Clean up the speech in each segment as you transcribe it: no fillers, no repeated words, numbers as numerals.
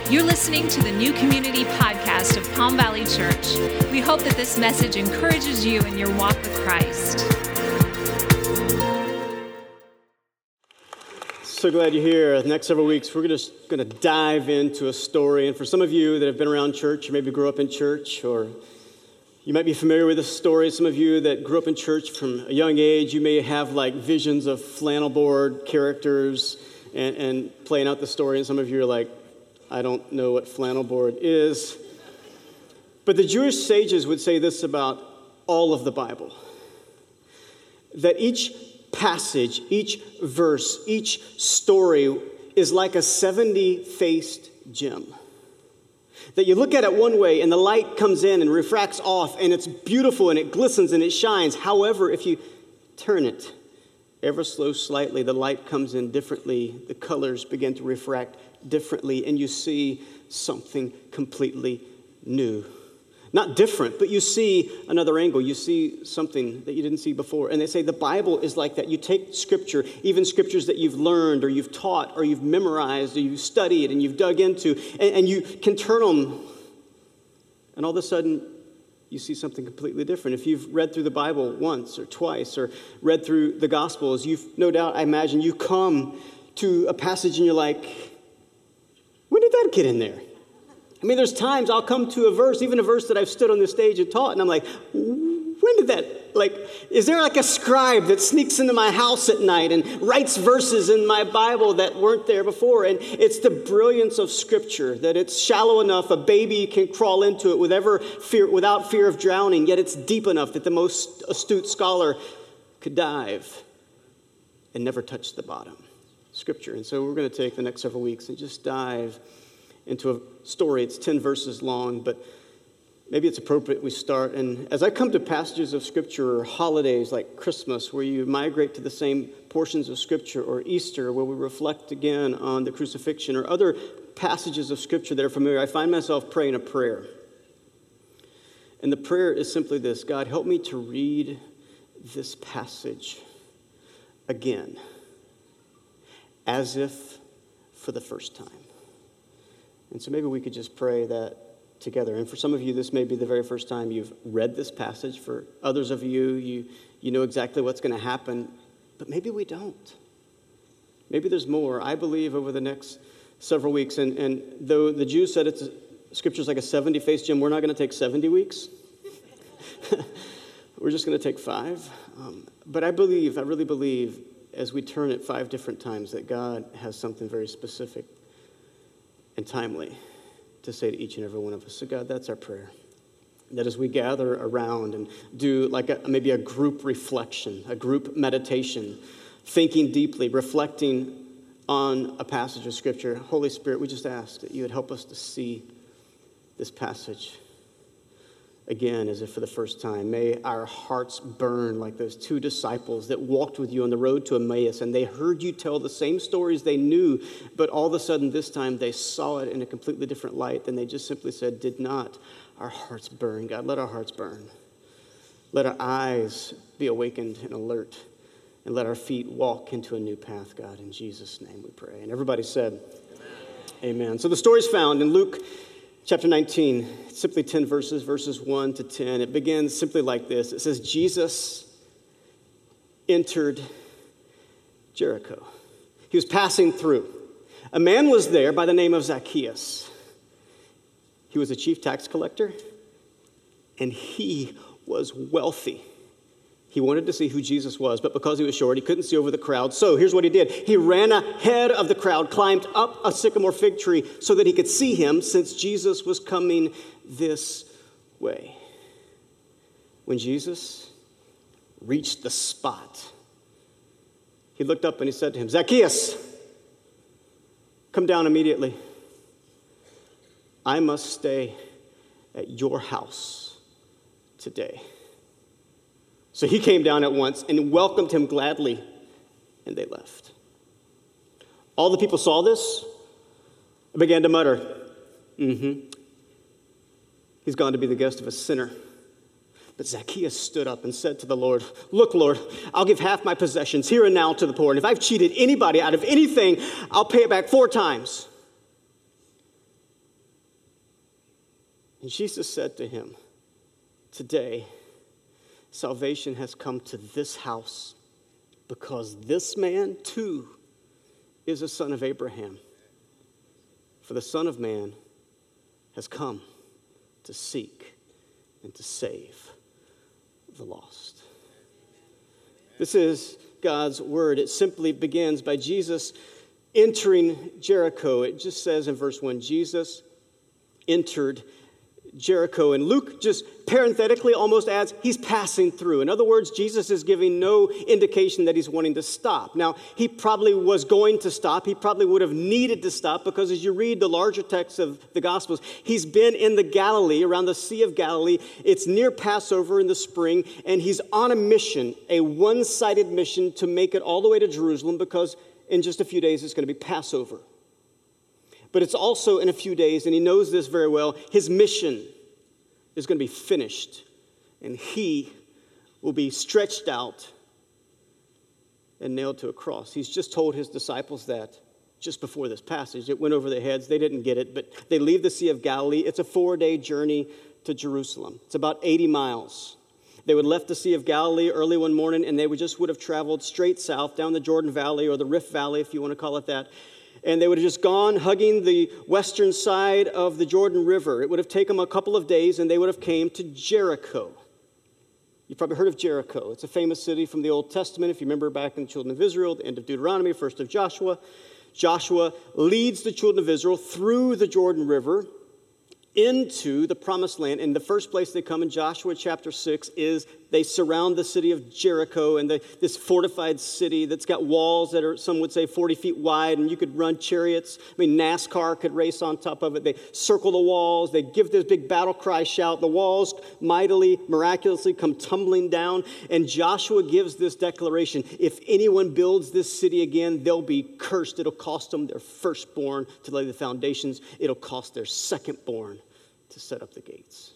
You're listening to the New Community Podcast of Palm Valley Church. We hope that this message encourages you in your walk with Christ. So glad you're here. The next several weeks, we're just going to dive into a story. And for some of you that have been around church, or maybe grew up in church, or you might be familiar with this story. Some of you that grew up in church from a young age, you may have like visions of flannel board characters and playing out the story. And some of you are like, I don't know what flannel board is. But the Jewish sages would say this about all of the Bible, that each passage, each verse, each story is like a 70-faced gem. That you look at it one way and the light comes in and refracts off and it's beautiful and it glistens and it shines. However, if you turn it ever so slightly, the light comes in differently, the colors begin to refract differently, and you see something completely new. Not different, but you see another angle. You see something that you didn't see before. And they say the Bible is like that. You take Scripture, even Scriptures that you've learned or you've taught or you've memorized or you've studied and you've dug into, and you can turn them, and all of a sudden you see something completely different. If you've read through the Bible once or twice or read through the Gospels, you've no doubt, I imagine, you come to a passage and you're like, when did that get in there? I mean, there's times I'll come to a verse, even a verse that I've stood on the stage and taught, and I'm like, when did that, is there like a scribe that sneaks into my house at night and writes verses in my Bible that weren't there before? And it's the brilliance of Scripture, that it's shallow enough a baby can crawl into it without fear of drowning, yet it's deep enough that the most astute scholar could dive and never touch the bottom. Scripture. And so we're going to take the next several weeks and just dive into a story. It's 10 verses long, but maybe it's appropriate we start. And as I come to passages of Scripture or holidays like Christmas, where you migrate to the same portions of Scripture, or Easter, where we reflect again on the crucifixion, or other passages of Scripture that are familiar, I find myself praying a prayer. And the prayer is simply this: God, help me to read this passage again, as if for the first time. And so maybe we could just pray that together. And for some of you, this may be the very first time you've read this passage. For others of you, you know exactly what's going to happen. But maybe we don't. Maybe there's more. I believe over the next several weeks, and though the Jews said Scripture's like a 70-faced gem, we're not going to take 70 weeks. We're just going to take 5. But I really believe, as we turn it 5 different times, that God has something very specific and timely to say to each and every one of us. So God, that's our prayer. That as we gather around and do maybe a group reflection, a group meditation, thinking deeply, reflecting on a passage of Scripture, Holy Spirit, we just ask that you would help us to see this passage again, as if for the first time. May our hearts burn like those 2 disciples that walked with you on the road to Emmaus, and they heard you tell the same stories they knew, but all of a sudden this time they saw it in a completely different light, and they just simply said, did not our hearts burn? God, let our hearts burn. Let our eyes be awakened and alert, and let our feet walk into a new path, God. In Jesus' name we pray. And everybody said, Amen. So the story's found in Luke Chapter 19, simply 10 verses 1 to 10. It begins simply like this. It says, Jesus entered Jericho. He was passing through. A man was there by the name of Zacchaeus. He was a chief tax collector, and he was wealthy. He wanted to see who Jesus was, but because he was short, he couldn't see over the crowd. So here's what he did. He ran ahead of the crowd, climbed up a sycamore fig tree so that he could see him, since Jesus was coming this way. When Jesus reached the spot, he looked up and he said to him, Zacchaeus, come down immediately. I must stay at your house today. So he came down at once and welcomed him gladly, and they left. All the people saw this and began to mutter, He's gone to be the guest of a sinner. But Zacchaeus stood up and said to the Lord, look, Lord, I'll give half my possessions here and now to the poor. And if I've cheated anybody out of anything, I'll pay it back 4 times. And Jesus said to him, "Today, salvation has come to this house, because this man too is a son of Abraham. For the Son of Man has come to seek and to save the lost." This is God's word. It simply begins by Jesus entering Jericho. It just says in verse 1, Jesus entered Jericho. And Luke just parenthetically almost adds, he's passing through. In other words, Jesus is giving no indication that he's wanting to stop. Now, he probably was going to stop. He probably would have needed to stop, because as you read the larger text of the Gospels, he's been in the Galilee, around the Sea of Galilee. It's near Passover in the spring, and he's on a mission, a one-sided mission to make it all the way to Jerusalem, because in just a few days it's going to be Passover. But it's also in a few days, and he knows this very well, his mission is going to be finished, and he will be stretched out and nailed to a cross. He's just told his disciples that just before this passage. It went over their heads. They didn't get it, but they leave the Sea of Galilee. It's a 4-day journey to Jerusalem. It's about 80 miles. They would have left the Sea of Galilee early one morning, and they would have traveled straight south down the Jordan Valley, or the Rift Valley, if you want to call it that. And they would have just gone hugging the western side of the Jordan River. It would have taken them a couple of days, and they would have came to Jericho. You've probably heard of Jericho. It's a famous city from the Old Testament. If you remember back in the children of Israel, the end of Deuteronomy, first of Joshua. Joshua leads the children of Israel through the Jordan River into the promised land. And the first place they come in Joshua chapter 6 is they surround the city of Jericho, and this fortified city that's got walls that are, some would say, 40 feet wide, and you could run chariots. I mean, NASCAR could race on top of it. They circle the walls. They give this big battle cry shout. The walls miraculously come tumbling down, and Joshua gives this declaration: if anyone builds this city again, they'll be cursed. It'll cost them their firstborn to lay the foundations. It'll cost their secondborn to set up the gates.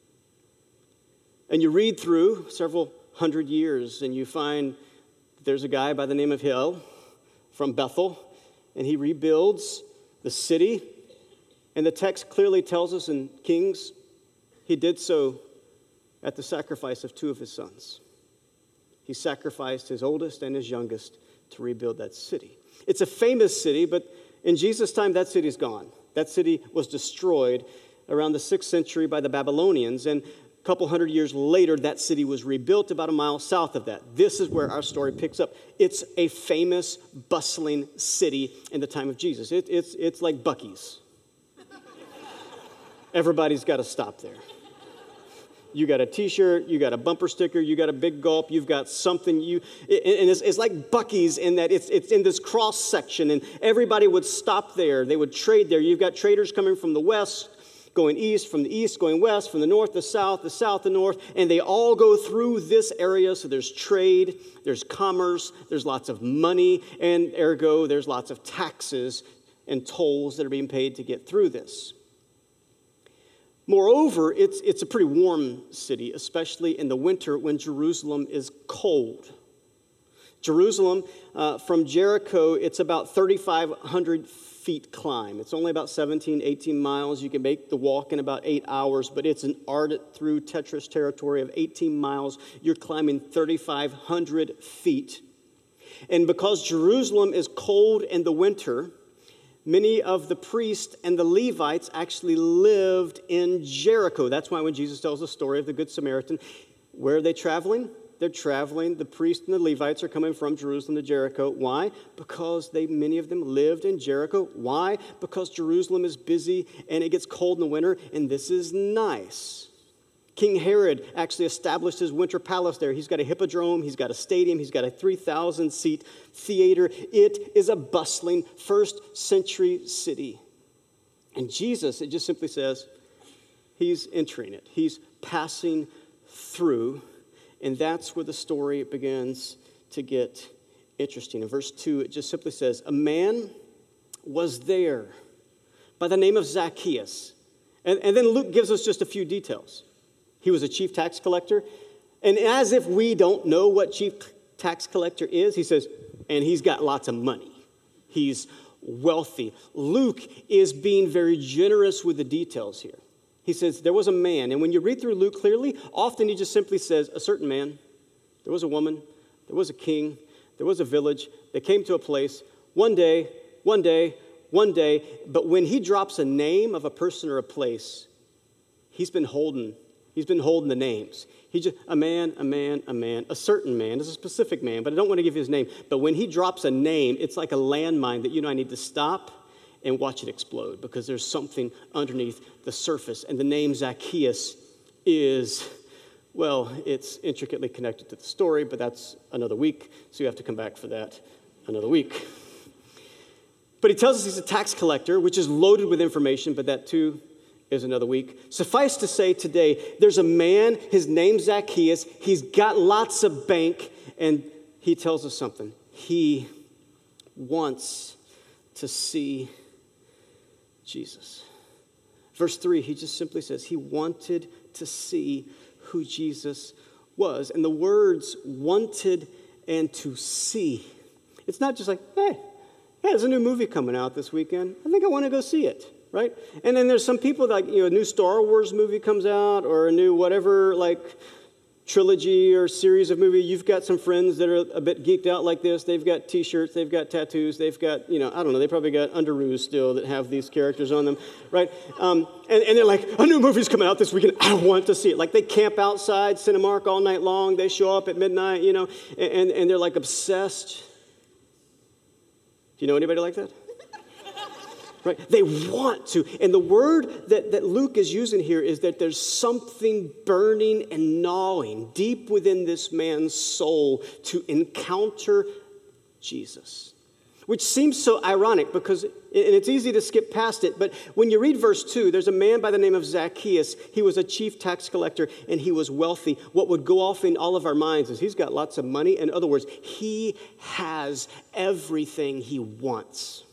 And you read through several hundred years, and you find there's a guy by the name of Hiel from Bethel, and he rebuilds the city. And the text clearly tells us in Kings, he did so at the sacrifice of 2 of his sons. He sacrificed his oldest and his youngest to rebuild that city. It's a famous city, but in Jesus' time, that city's gone. That city was destroyed around the 6th century by the Babylonians, and a couple hundred years later, that city was rebuilt about a mile south of that. This is where our story picks up. It's a famous, bustling city in the time of Jesus. It's like Buc-ee's. Everybody's got to stop there. You got a T-shirt, you got a bumper sticker, you got a big gulp, you've got something. And it's like Buc-ee's in that it's in this cross section, and everybody would stop there. They would trade there. You've got traders coming from the west, going east, from the east, going west, from the north, the south, the north, and they all go through this area. So there's trade, there's commerce, there's lots of money, and ergo, there's lots of taxes and tolls that are being paid to get through this. Moreover, it's a pretty warm city, especially in the winter when Jerusalem is cold. Jerusalem, from Jericho, it's about 3,500 feet climb. It's only about 17, 18 miles. You can make the walk in about 8 hours, but it's an ardent through Tetris territory of 18 miles. You're climbing 3,500 feet. And because Jerusalem is cold in the winter, many of the priests and the Levites actually lived in Jericho. That's why when Jesus tells the story of the Good Samaritan, where are they traveling? They're traveling. The priests and the Levites are coming from Jerusalem to Jericho. Why? Because many of them lived in Jericho. Why? Because Jerusalem is busy and it gets cold in the winter, and this is nice. King Herod actually established his winter palace there. He's got a hippodrome, he's got a stadium, he's got a 3,000-seat theater. It is a bustling first-century city. And Jesus, it just simply says, he's entering it. He's passing through. And that's where the story begins to get interesting. In verse 2, it just simply says, a man was there by the name of Zacchaeus. And then Luke gives us just a few details. He was a chief tax collector. And as if we don't know what chief tax collector is, he says, and he's got lots of money. He's wealthy. Luke is being very generous with the details here. He says, there was a man. And when you read through Luke clearly, often he just simply says, a certain man. There was a woman. There was a king. There was a village. They came to a place. One day. But when he drops a name of a person or a place, he's been holding the names. He's just a man, a certain man. It's a specific man, but I don't want to give you his name. But when he drops a name, it's like a landmine that you know I need to stop and watch it explode because there's something underneath the surface. And the name Zacchaeus is, well, it's intricately connected to the story, but that's another week, so you have to come back for that another week. But he tells us he's a tax collector, which is loaded with information, but that too is another week. Suffice to say today, there's a man, his name's Zacchaeus, he's got lots of bank, and he tells us something. He wants to see Jesus. Verse 3, he just simply says he wanted to see who Jesus was. And the words wanted and to see. It's not just like, hey, there's a new movie coming out this weekend. I think I want to go see it, right? And then there's some people that, a new Star Wars movie comes out or a new whatever, trilogy or series of movie. You've got some friends that are a bit geeked out like this. They've got T-shirts, they've got tattoos, they've got, I don't know, they probably got underoos still that have these characters on them, right? And they're like, a new movie's coming out this weekend. I want to see it. Like they camp outside Cinemark all night long. They show up at midnight, and they're like obsessed. Do you know anybody like that? Right? They want to. And the word that Luke is using here is that there's something burning and gnawing deep within this man's soul to encounter Jesus. Which seems so ironic because, and it's easy to skip past it, but when you read verse 2, there's a man by the name of Zacchaeus. He was a chief tax collector and he was wealthy. What would go off in all of our minds is he's got lots of money. In other words, he has everything he wants.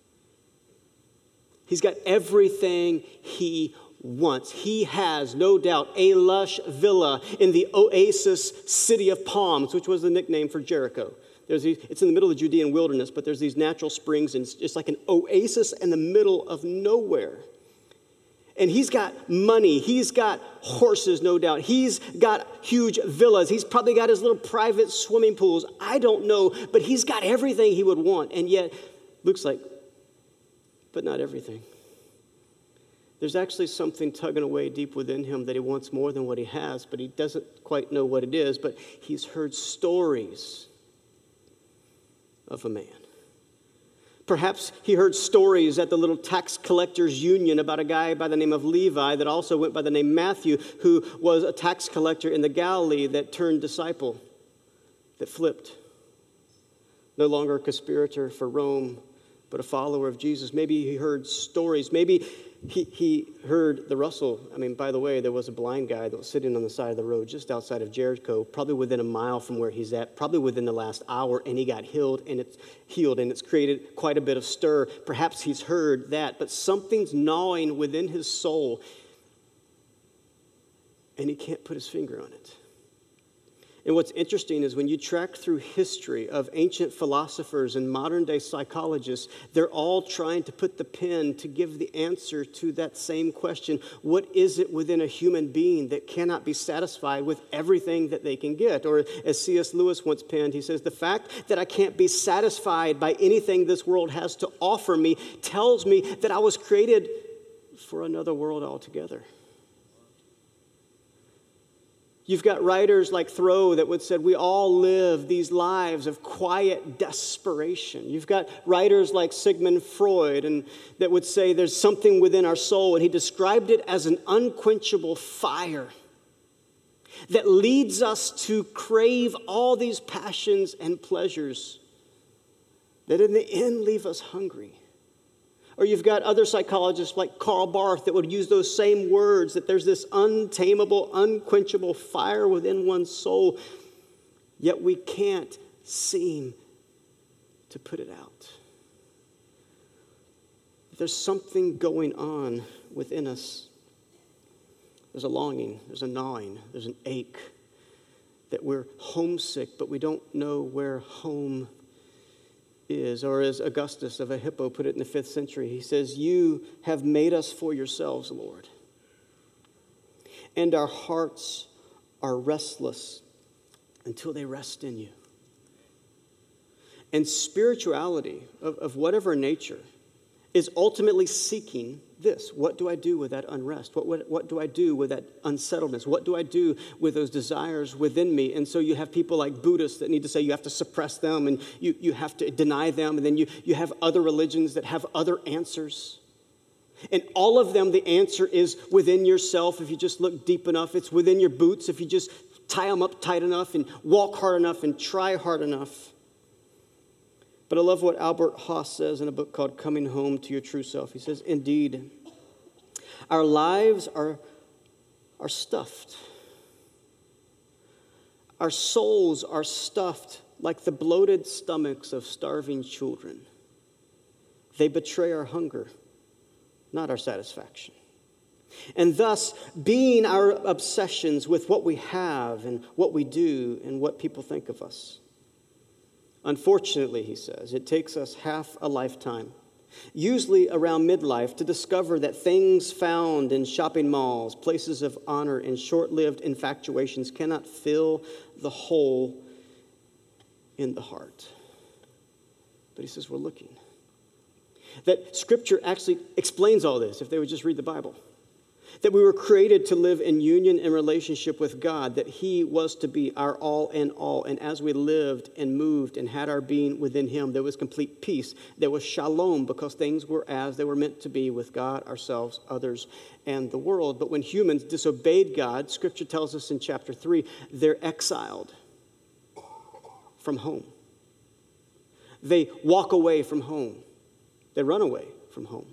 He's got everything he wants. He has, no doubt, a lush villa in the oasis city of palms, which was the nickname for Jericho. It's in the middle of the Judean wilderness, but there's these natural springs, and it's just like an oasis in the middle of nowhere. And he's got money. He's got horses, no doubt. He's got huge villas. He's probably got his little private swimming pools. I don't know, but he's got everything he would want. And yet, Luke's like, but not everything. There's actually something tugging away deep within him that he wants more than what he has, but he doesn't quite know what it is. But he's heard stories of a man. Perhaps he heard stories at the little tax collectors union about a guy by the name of Levi that also went by the name Matthew, who was a tax collector in the Galilee that turned disciple, that flipped. No longer a conspirator for Rome, but a follower of Jesus. Maybe he heard stories. Maybe he heard the rustle. By the way, there was a blind guy that was sitting on the side of the road just outside of Jericho, probably within a mile from where he's at, probably within the last hour, and he got healed, and it's created quite a bit of stir. Perhaps he's heard that, but something's gnawing within his soul, and he can't put his finger on it. And what's interesting is when you track through history of ancient philosophers and modern-day psychologists, they're all trying to put the pen to give the answer to that same question. What is it within a human being that cannot be satisfied with everything that they can get? Or as C.S. Lewis once penned, he says, the fact that I can't be satisfied by anything this world has to offer me tells me that I was created for another world altogether. You've got writers like Thoreau that would say we all live these lives of quiet desperation. You've got writers like Sigmund Freud and that would say there's something within our soul, and he described it as an unquenchable fire that leads us to crave all these passions and pleasures that in the end leave us hungry. Or you've got other psychologists like Karl Barth that would use those same words, that there's this untamable, unquenchable fire within one's soul, yet we can't seem to put it out. There's something going on within us. There's a longing, there's a gnawing, there's an ache, that we're homesick, but we don't know where home is. Or as Augustus of Hippo put it in the 5th century, he says, you have made us for yourselves, Lord. and our hearts are restless until they rest in you. And spirituality of whatever nature is ultimately seeking this. What do I do with that unrest? What do I do with that unsettledness? What do I do with those desires within me? And so you have people like Buddhists that need to say you have to suppress them and you have to deny them. And then you have other religions that have other answers. And all of them, the answer is within yourself. If you just look deep enough, it's within your boots. If you just tie them up tight enough and walk hard enough and try hard enough. But I love what Albert Haas says in a book called Coming Home to Your True Self. He says, indeed, our lives are stuffed. Our souls are stuffed like the bloated stomachs of starving children. They betray our hunger, not our satisfaction. And thus, being our obsessions with what we have and what we do and what people think of us. Unfortunately, he says, it takes us half a lifetime, usually around midlife, to discover that things found in shopping malls, places of honor, and short-lived infatuations cannot fill the hole in the heart. But he says we're looking. That Scripture actually explains all this if they would just read the Bible. That we were created to live in union and relationship with God, that He was to be our all and all. And as we lived and moved and had our being within Him, there was complete peace. There was shalom because things were as they were meant to be with God, ourselves, others, and the world. But when humans disobeyed God, Scripture tells us in chapter 3, they're exiled from home. They walk away from home. They run away from home.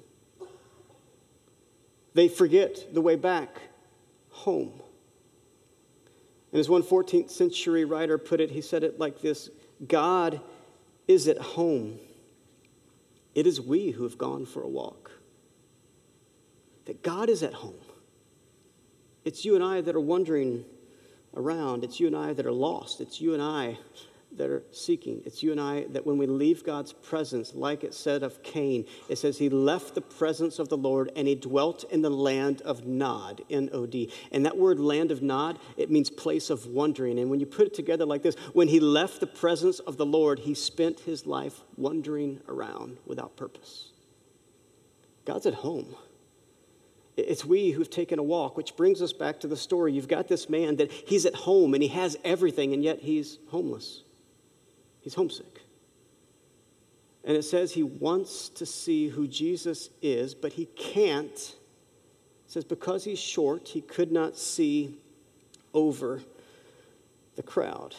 They forget the way back home. And as one 14th century writer put it, he said it like this: God is at home. It is we who have gone for a walk. That God is at home. It's you and I that are wandering around. It's you and I that are lost. It's you and I that are seeking. It's you and I that when we leave God's presence, like it said of Cain, it says he left the presence of the Lord and he dwelt in the land of Nod, N-O-D. And that word land of Nod, it means place of wandering. And when you put it together like this, when he left the presence of the Lord, he spent his life wandering around without purpose. God's at home. It's we who've taken a walk, which brings us back to the story. You've got this man that he's at home and he has everything, and yet he's homeless. He's homesick. And it says he wants to see who Jesus is, but he can't. It says because he's short, he could not see over the crowd.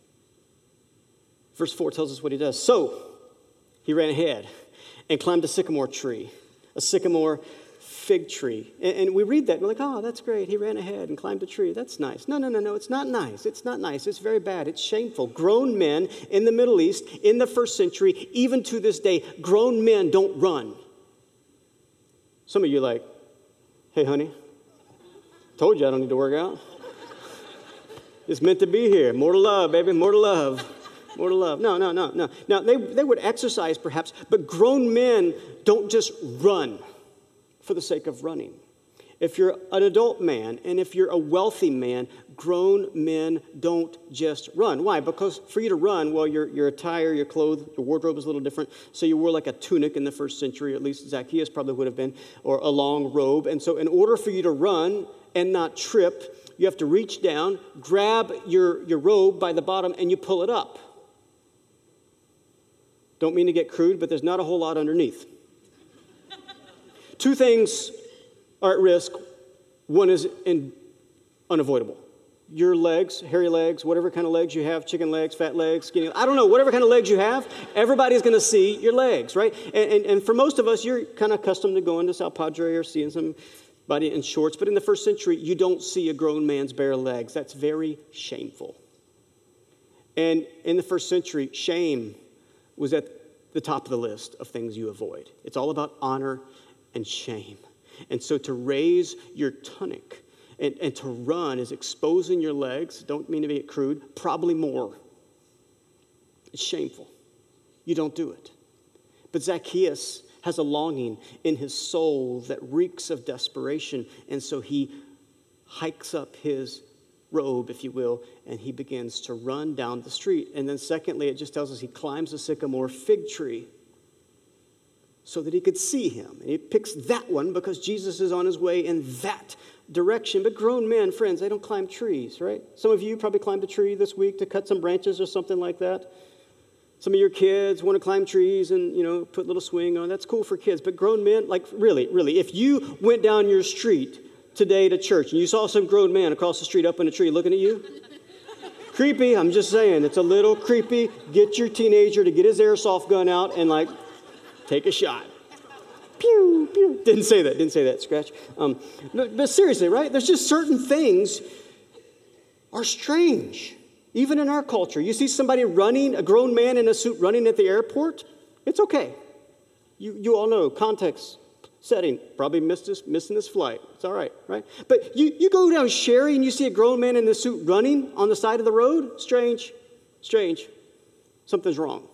Verse 4 tells us what he does. So he ran ahead and climbed a sycamore tree, a sycamore fig tree. And we read that and we're like, oh, that's great. He ran ahead and climbed a tree. That's nice. No, it's not nice. It's not nice. It's very bad. It's shameful. Grown men in the Middle East, in the first century, even to this day, grown men don't run. Some of you are like, hey, honey, told you I don't need to work out. It's meant to be here. More to love, baby, more to love. More to love. No. Now, they would exercise perhaps, but grown men don't just run for the sake of running. If you're an adult man and if you're a wealthy man, grown men don't just run. Why? Because for you to run, well, your attire, your clothes, your wardrobe is a little different. So you wore like a tunic in the first century, at least Zacchaeus probably would have been, or a long robe. And so in order for you to run and not trip, you have to reach down, grab your robe by the bottom, and you pull it up. Don't mean to get crude, but there's not a whole lot underneath. Two things are at risk. One is unavoidable. Your legs, hairy legs, whatever kind of legs you have, chicken legs, fat legs, skinny, I don't know, whatever kind of legs you have, everybody's going to see your legs, right? And for most of us, you're kind of accustomed to going to South Padre or seeing somebody in shorts. But in the first century, you don't see a grown man's bare legs. That's very shameful. And in the first century, shame was at the top of the list of things you avoid. It's all about honor and shame. And so to raise your tunic and to run is exposing your legs. Don't mean to be crude, probably more. It's shameful. You don't do it. But Zacchaeus has a longing in his soul that reeks of desperation, and so he hikes up his robe, if you will, and he begins to run down the street. And then secondly, it just tells us he climbs a sycamore fig tree so that he could see him. And he picks that one because Jesus is on his way in that direction. But grown men, friends, they don't climb trees, right? Some of you probably climbed a tree this week to cut some branches or something like that. Some of your kids want to climb trees and, put a little swing on. That's cool for kids. But grown men, like really, if you went down your street today to church and you saw some grown man across the street up in a tree looking at you, creepy, I'm just saying. It's a little creepy. Get your teenager to get his airsoft gun out and take a shot. Pew, pew. Didn't say that, scratch. But seriously, right? There's just certain things are strange. Even in our culture, you see somebody running, a grown man in a suit running at the airport, it's okay. You all know, context, setting, probably missing this flight. It's all right? But you go down Sherry and you see a grown man in a suit running on the side of the road, strange. Something's wrong.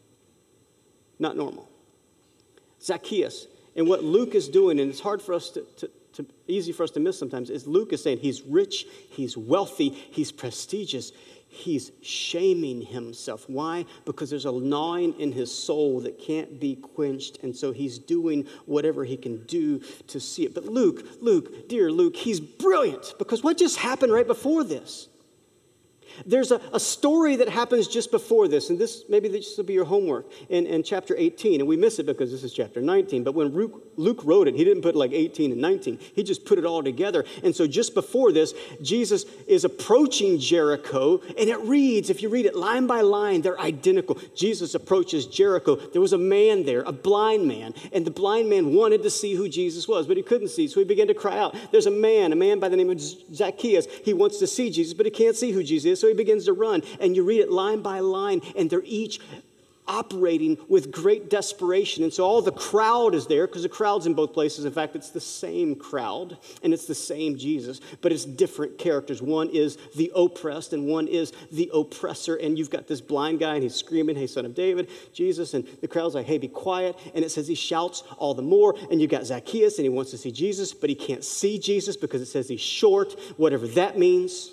Not normal. Zacchaeus, and what Luke is doing, and it's hard for us easy for us to miss sometimes, is Luke is saying he's rich, he's wealthy, he's prestigious. He's shaming himself. Why? Because there's a gnawing in his soul that can't be quenched, and so he's doing whatever he can do to see it. But Luke, dear Luke, he's brilliant, because what just happened right before this? There's a story that happens just before this, and maybe this will be your homework in chapter 18, and we miss it because this is chapter 19, but when Luke wrote it, he didn't put 18 and 19. He just put it all together, and so just before this, Jesus is approaching Jericho, and it reads, if you read it line by line, they're identical. Jesus approaches Jericho. There was a man there, a blind man, and the blind man wanted to see who Jesus was, but he couldn't see, so he began to cry out. There's a man by the name of Zacchaeus. He wants to see Jesus, but he can't see who Jesus is, so he begins to run, and you read it line by line, and they're each operating with great desperation. And so all the crowd is there, because the crowd's in both places. In fact, it's the same crowd, and it's the same Jesus, but it's different characters. One is the oppressed, and one is the oppressor. And you've got this blind guy, and he's screaming, "Hey, son of David, Jesus." And the crowd's like, "Hey, be quiet." And it says he shouts all the more. And you've got Zacchaeus, and he wants to see Jesus, but he can't see Jesus because it says he's short, whatever that means.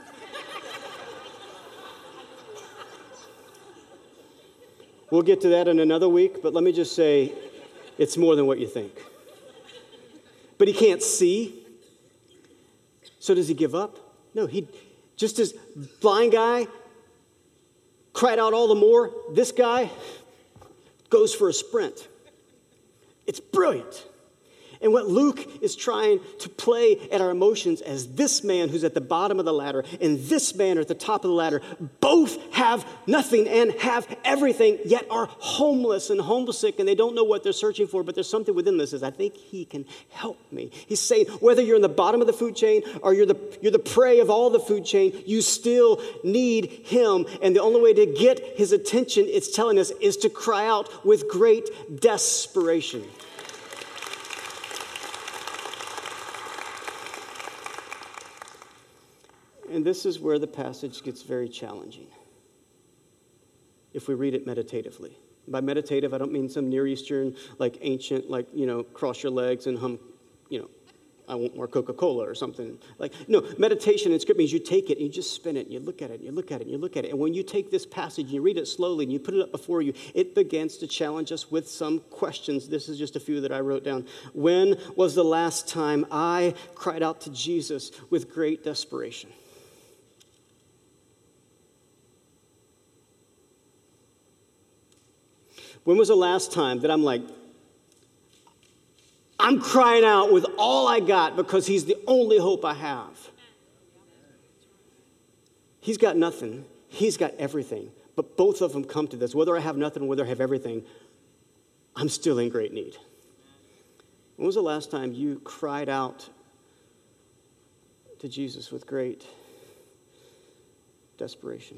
We'll get to that in another week, but let me just say, it's more than what you think. But he can't see. So does he give up? No, just as blind guy cried out all the more, this guy goes for a sprint. It's brilliant. And what Luke is trying to play at our emotions as this man who's at the bottom of the ladder and this man at the top of the ladder both have nothing and have everything, yet are homeless and homesick, and they don't know what they're searching for, but there's something within this that says, I think he can help me. He's saying, whether you're in the bottom of the food chain or you're the prey of all the food chain, you still need him. And the only way to get his attention, it's telling us, is to cry out with great desperation. And this is where the passage gets very challenging if we read it meditatively. By meditative, I don't mean some Near Eastern, ancient, cross your legs and hum, I want more Coca-Cola or something. No, meditation in Scripture means you take it and you just spin it and you look at it and you look at it and you look at it. And when you take this passage and you read it slowly and you put it up before you, it begins to challenge us with some questions. This is just a few that I wrote down. When was the last time I cried out to Jesus with great desperation? When was the last time that I'm crying out with all I got because he's the only hope I have? He's got nothing. He's got everything. But both of them come to this. Whether I have nothing or whether I have everything, I'm still in great need. When was the last time you cried out to Jesus with great desperation?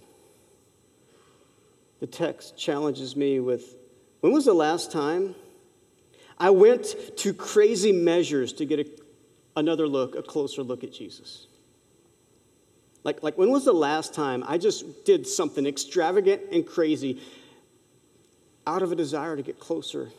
The text challenges me with, when was the last time I went to crazy measures to get a closer look at Jesus? Like when was the last time I just did something extravagant and crazy out of a desire to get closer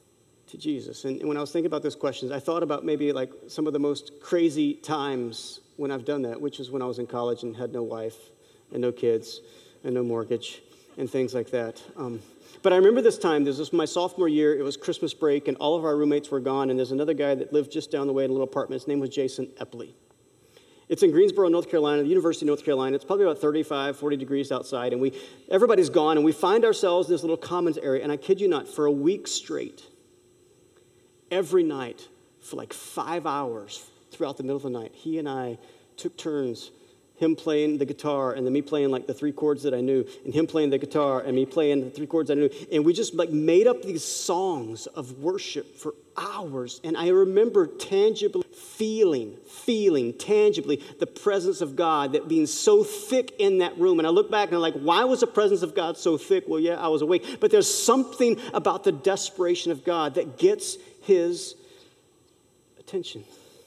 to Jesus? And when I was thinking about those questions, I thought about maybe some of the most crazy times when I've done that, which is when I was in college and had no wife and no kids and no mortgage and things like that. But I remember this time, this was my sophomore year, it was Christmas break, and all of our roommates were gone, and there's another guy that lived just down the way in a little apartment. His name was Jason Epley. It's in Greensboro, North Carolina, the University of North Carolina. It's probably about 35, 40 degrees outside, and everybody's gone, and we find ourselves in this little commons area, and I kid you not, for a week straight, every night, for like 5 hours throughout the middle of the night, he and I took turns, him playing the guitar and then me playing like the 3 chords that I knew, and him playing the guitar and me playing the 3 chords I knew. And we just like made up these songs of worship for hours. And I remember tangibly feeling tangibly the presence of God, that being so thick in that room. And I look back and I'm like, why was the presence of God so thick? Well, yeah, I was awake. But there's something about the desperation of God that gets his attention.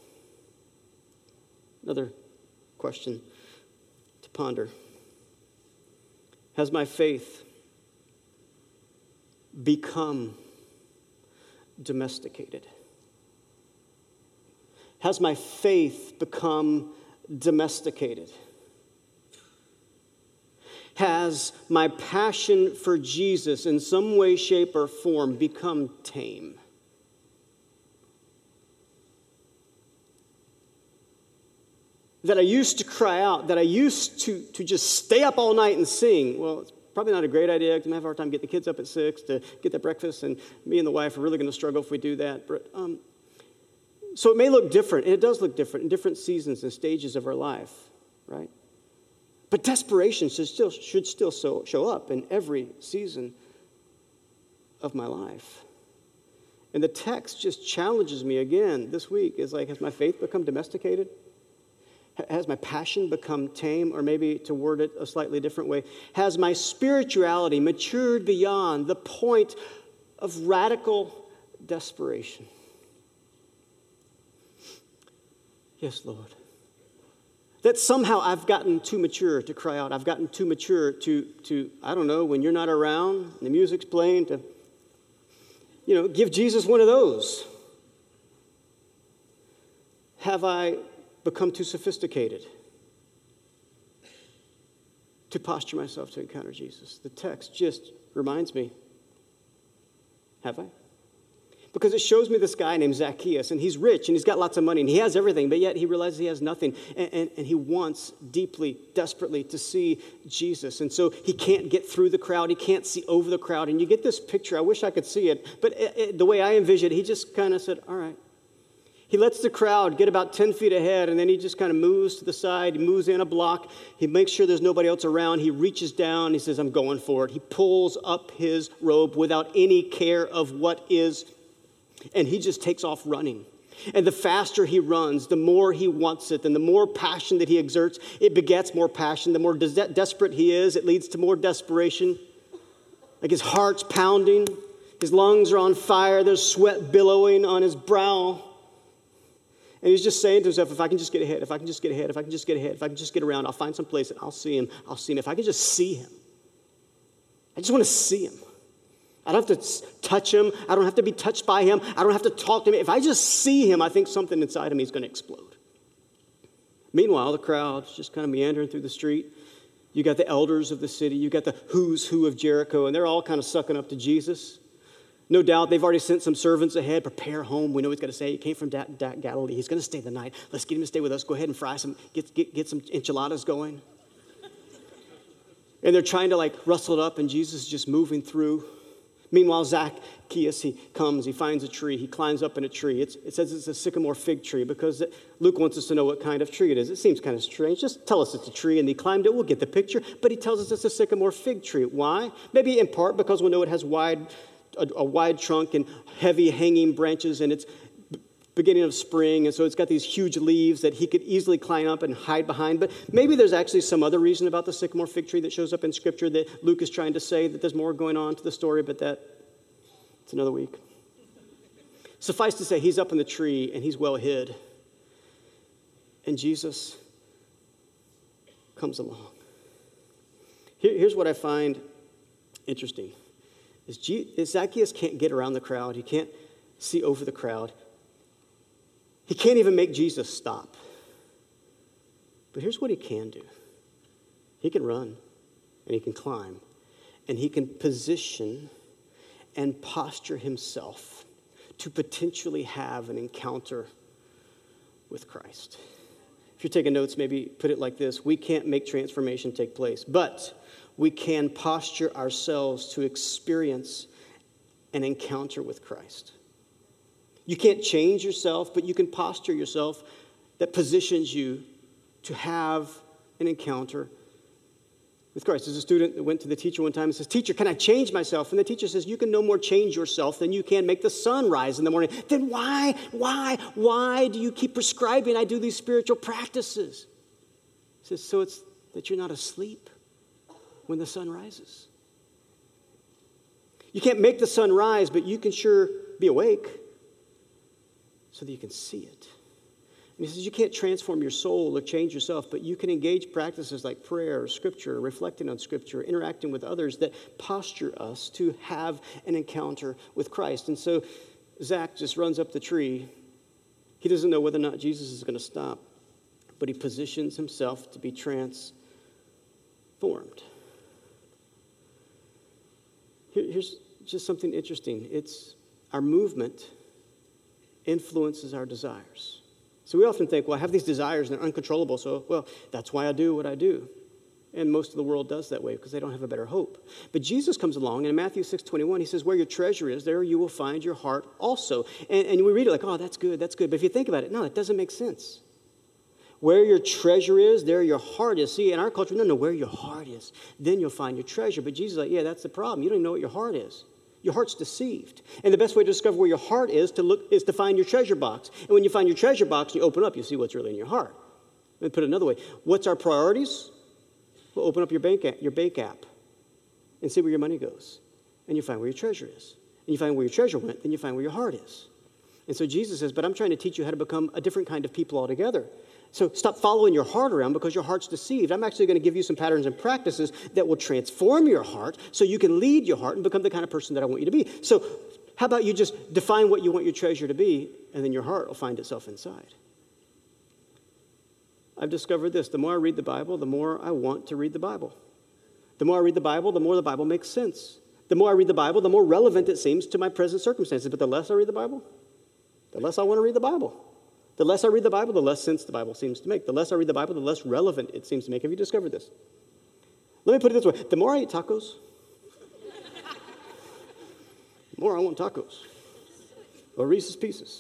Another question to ponder. Has my faith become domesticated? Has my faith become domesticated? Has my passion for Jesus in some way, shape, or form become tame? That I used to cry out, that I used to just stay up all night and sing. Well, it's probably not a great idea because I'm going to have a hard time getting the kids up at 6 to get their breakfast, and me and the wife are really going to struggle if we do that. But, so it may look different, and it does look different in different seasons and stages of our life, right? But desperation should still show up in every season of my life. And the text just challenges me again this week. Is like, has my faith become domesticated? Has my passion become tame? Or maybe to word it a slightly different way, has my spirituality matured beyond the point of radical desperation? Yes, Lord. That somehow I've gotten too mature to cry out. I've gotten too mature to I don't know, when you're not around and the music's playing, to, give Jesus one of those. Have I become too sophisticated to posture myself to encounter Jesus? The text just reminds me, have I? Because it shows me this guy named Zacchaeus, and he's rich, and he's got lots of money, and he has everything, but yet he realizes he has nothing, and he wants deeply, desperately to see Jesus. And so he can't get through the crowd, he can't see over the crowd, and you get this picture. I wish I could see it, but the way I envision it, he just kind of said, all right. He lets the crowd get about 10 feet ahead, and then he just kind of moves to the side. He moves in a block. He makes sure there's nobody else around. He reaches down. He says, I'm going for it. He pulls up his robe without any care of what is, and he just takes off running. And the faster he runs, the more he wants it, and the more passion that he exerts, it begets more passion. The more desperate he is, it leads to more desperation. Like his heart's pounding. His lungs are on fire. There's sweat billowing on his brow. And he's just saying to himself, if I can just get ahead, if I can just get ahead, if I can just get ahead, if I can just get around, I'll find some place and I'll see him. If I can just see him. I just want to see him. I don't have to touch him. I don't have to be touched by him. I don't have to talk to him. If I just see him, I think something inside of me is going to explode. Meanwhile, the crowd's just kind of meandering through the street. You got the elders of the city. You got the who's who of Jericho, and they're all kind of sucking up to Jesus. No doubt they've already sent some servants ahead. Prepare home. We know he's got to say he came from Galilee. He's going to stay the night. Let's get him to stay with us. Go ahead and fry some, get some enchiladas going. And they're trying to rustle it up, and Jesus is just moving through. Meanwhile, Zacchaeus, he comes, he finds a tree, he climbs up in a tree. It says it's a sycamore fig tree because Luke wants us to know what kind of tree it is. It seems kind of strange. Just tell us it's a tree, and he climbed it. We'll get the picture. But he tells us it's a sycamore fig tree. Why? Maybe in part because we know it has a wide trunk and heavy hanging branches, and it's beginning of spring, and so it's got these huge leaves that he could easily climb up and hide behind. But maybe there's actually some other reason about the sycamore fig tree that shows up in Scripture that Luke is trying to say that there's more going on to the story, but it's another week. Suffice to say, he's up in the tree, and he's well hid. And Jesus comes along. Here's what I find interesting. Is Zacchaeus can't get around the crowd. He can't see over the crowd. He can't even make Jesus stop. But here's what he can do. He can run, and he can climb, and he can position and posture himself to potentially have an encounter with Christ. If you're taking notes, maybe put it like this. We can't make transformation take place, but we can posture ourselves to experience an encounter with Christ. You can't change yourself, but you can posture yourself that positions you to have an encounter with Christ. There's a student that went to the teacher one time and says, "Teacher, can I change myself?" And the teacher says, "You can no more change yourself than you can make the sun rise in the morning." Then why do you keep prescribing I do these spiritual practices? He says, so it's that you're not asleep when the sun rises. You can't make the sun rise, but you can sure be awake so that you can see it. And he says you can't transform your soul or change yourself, but you can engage practices like prayer, scripture, reflecting on scripture, interacting with others that posture us to have an encounter with Christ. And so Zach just runs up the tree. He doesn't know whether or not Jesus is going to stop, but he positions himself to be transformed. Here's just something interesting. It's our movement influences our desires. So we often think, well, I have these desires and they're uncontrollable, so, well, that's why I do what I do. And most of the world does that way because they don't have a better hope. But Jesus comes along, and in Matthew 6:21, he says, where your treasure is, there you will find your heart also. And we read it like, oh, that's good. But if you think about it, no, it doesn't make sense. Where your treasure is, there your heart is. See, in our culture, no, where your heart is, then you'll find your treasure. But Jesus is like, yeah, that's the problem. You don't even know what your heart is. Your heart's deceived. And the best way to discover where your heart is to find your treasure box. And when you find your treasure box, you open up, you see what's really in your heart. Let me put it another way. What's our priorities? Well, open up your bank app and see where your money goes. And you find where your treasure is. And you find where your treasure went, then you find where your heart is. And so Jesus says, but I'm trying to teach you how to become a different kind of people altogether. So stop following your heart around because your heart's deceived. I'm actually going to give you some patterns and practices that will transform your heart so you can lead your heart and become the kind of person that I want you to be. So how about you just define what you want your treasure to be, and then your heart will find itself inside. I've discovered this. The more I read the Bible, the more I want to read the Bible. The more I read the more the Bible makes sense. The more I read the Bible, the more relevant it seems to my present circumstances. But the less I read the Bible, the less I want to read the Bible. The less I read the Bible, the less sense the Bible seems to make. The less I read the Bible, the less relevant it seems to make. Have you discovered this? Let me put it this way. The more I eat tacos, the more I want tacos. Or Reese's Pieces.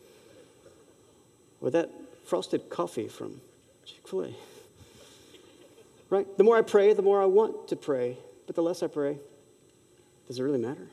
Or that frosted coffee from Chick-fil-A. Right? The more I pray, the more I want to pray. But the less I pray, does it really matter?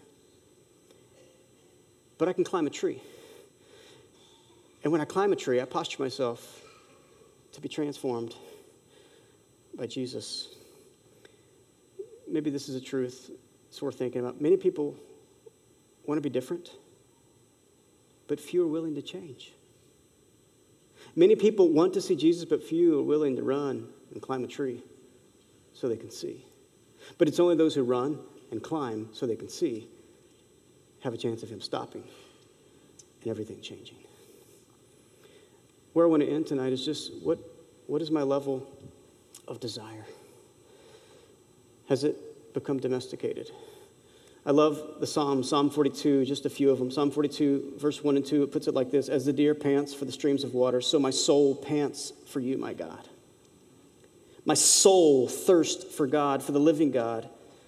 But I can climb a tree. And when I climb a tree, I posture myself to be transformed by Jesus. Maybe this is a truth it's worth thinking about. Many people want to be different, but few are willing to change. Many people want to see Jesus, but few are willing to run and climb a tree so they can see. But it's only those who run and climb so they can see have a chance of him stopping and everything changing. Where I want to end tonight is just what is my level of desire? Has it become domesticated? I love the Psalm 42, just a few of them. Psalm 42, verse 1 and 2, it puts it like this: as the deer pants for the streams of water, so my soul pants for you, my God. My soul thirsts for God, for the living God.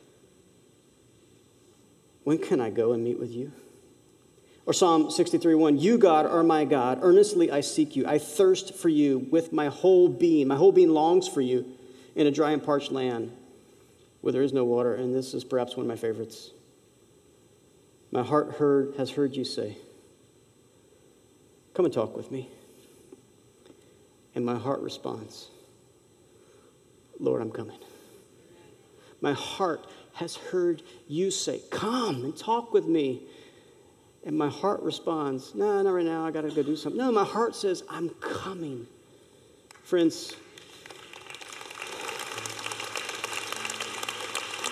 When can I go and meet with you? Or Psalm 63:1, you, God, are my God. Earnestly I seek you. I thirst for you with my whole being. My whole being longs for you in a dry and parched land where there is no water. And this is perhaps one of my favorites. My heart has heard you say, come and talk with me. And my heart responds, Lord, I'm coming. My heart has heard you say, come and talk with me. And my heart responds, no, not right now, I got to go do something. No, my heart says, I'm coming. Friends,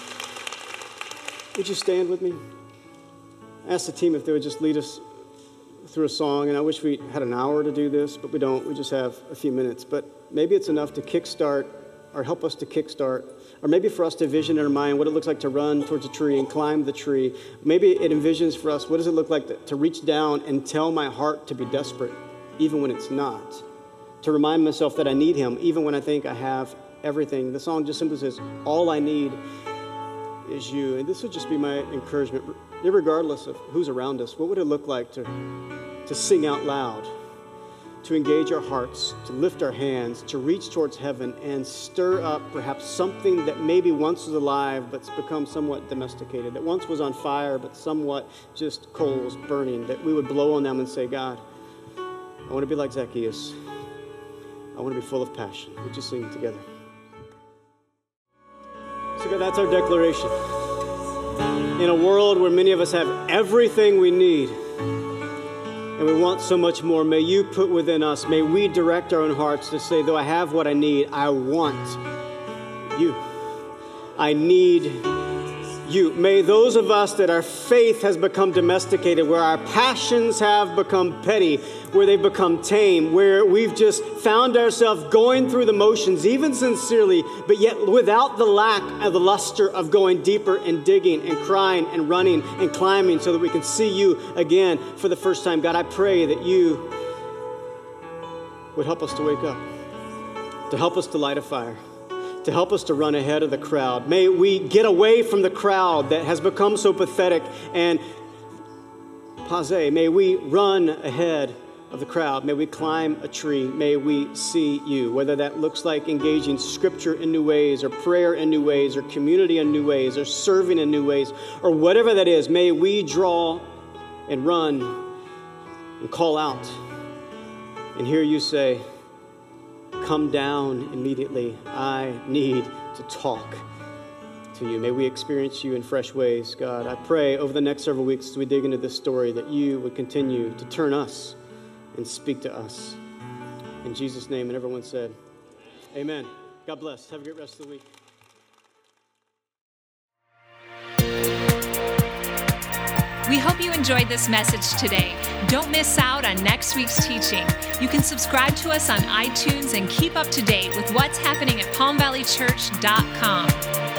would you stand with me? I asked the team if they would just lead us through a song, and I wish we had an hour to do this, but we don't. We just have a few minutes. But maybe it's enough to kickstart or help us to kickstart, or maybe for us to vision in our mind what it looks like to run towards a tree and climb the tree. Maybe it envisions for us, what does it look like to reach down and tell my heart to be desperate, even when it's not, to remind myself that I need him, even when I think I have everything. The song just simply says, all I need is you. And this would just be my encouragement, regardless of who's around us. What would it look like to sing out loud, to engage our hearts, to lift our hands, to reach towards heaven and stir up perhaps something that maybe once was alive but's become somewhat domesticated, that once was on fire but somewhat just coals burning, that we would blow on them and say, God, I want to be like Zacchaeus. I want to be full of passion. Would you sing together? So God, that's our declaration. In a world where many of us have everything we need, and we want so much more, may you put within us, may we direct our own hearts to say, though I have what I need, I want you. I need you. May those of us that our faith has become domesticated, where our passions have become petty, where they've become tame, where we've just found ourselves going through the motions, even sincerely, but yet without the lack of the luster of going deeper and digging and crying and running and climbing so that we can see you again for the first time. God, I pray that you would help us to wake up, to help us to light a fire, to help us to run ahead of the crowd. May we get away from the crowd that has become so pathetic and passé. May we run ahead of the crowd. May we climb a tree. May we see you, whether that looks like engaging scripture in new ways or prayer in new ways or community in new ways or serving in new ways or whatever that is. May we draw and run and call out and hear you say, come down immediately. I need to talk to you. May we experience you in fresh ways, God. I pray over the next several weeks as we dig into this story that you would continue to turn us and speak to us. In Jesus' name, and everyone said, amen. God bless. Have a great rest of the week. We hope you enjoyed this message today. Don't miss out on next week's teaching. You can subscribe to us on iTunes and keep up to date with what's happening at palmvalleychurch.com.